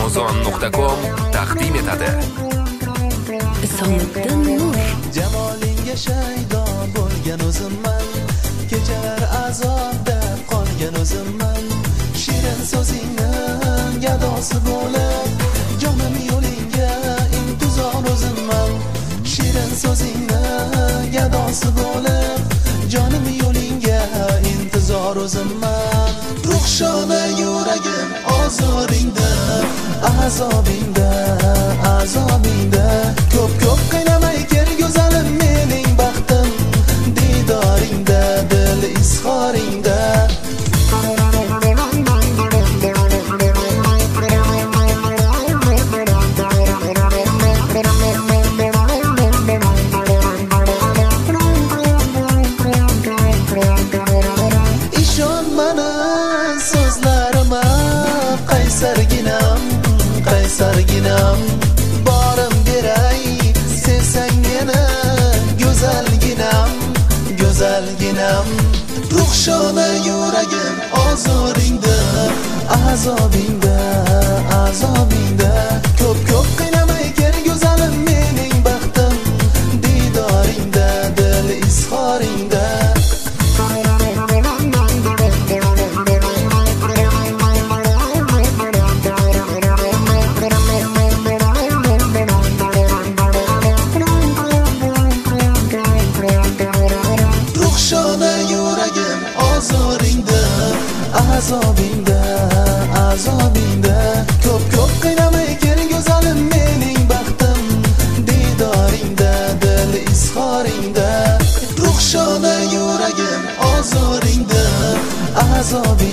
Amazon.com taqdim etadi. Isomiddin Nur. Jamolingga shaydo bo'lgan o'zimman, kechalar azobda qolgan o'zimman. Shirin so'zingning gadosi bo'lib, jonim yo'lingga intizor o'zimman. Shirin so'zingning gadosi bo'lib, jonim yo'lingga intizor o'zimman. Ruhshona yuragim ozoringda, azobingda, azobingda. Ko'p qiynamay kel go'zalim mening baxtim, didoringda, dil izhoringda. Qaysarginam, borim beray, sevsang meni, go'zalginam, go'zalginam. Ruhshona yuragim ozoringda, azobingda, azobingda. Ko'p qiynamay kel go'zalim mening baxtim, didoringda, dil izhoringda. Azobingda, azobingda. Ko'p qiynamay kel go'zalim mening baxtim, didoringda, dil izhoringda. Ruhshona yuragim ozoringda, azobingda.